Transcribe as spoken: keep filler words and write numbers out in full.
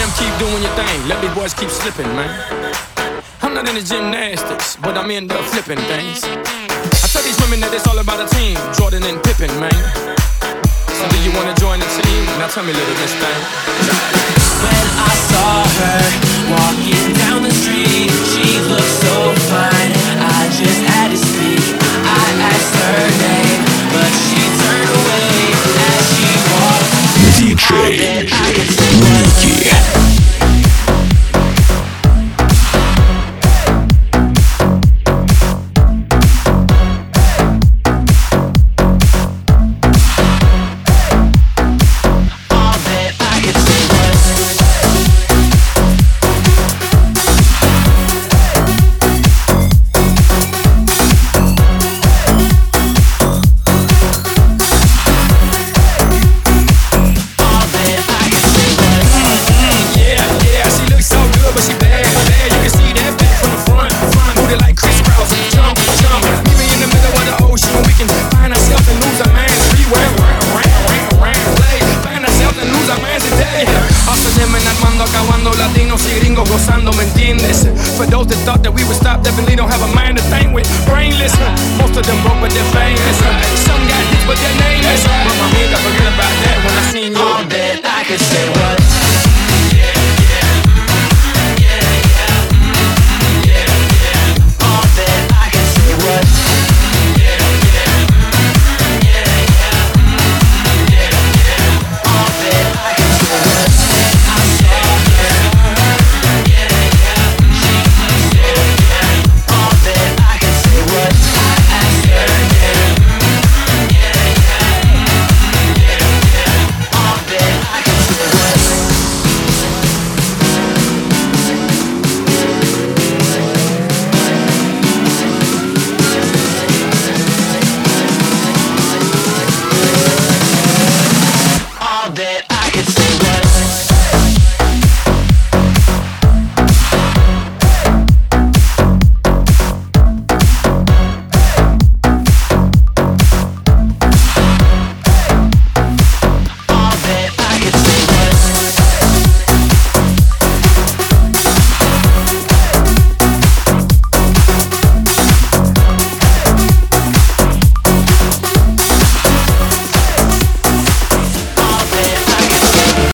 Fam, keep doing your thing. Let these boys keep slipping, man. I'm not into gymnastics, but I'm into flipping things. I tell these women that it's all about a team, Jordan and Pippen, man. So do you wanna join the team? Now tell me, little miss thing. When I saw her walking down the street, she looked so fine, I just had to speak. I asked her name, but she turned away as she walked. ди джей Ники. Gozando, ¿me entiendes? For those that thought that we would stop, definitely don't have a mind to think with. Brainless, most of them broke but they're famous. Some got hits but they're nameless. But my amiga, forget about that when I seen you. All that I could say was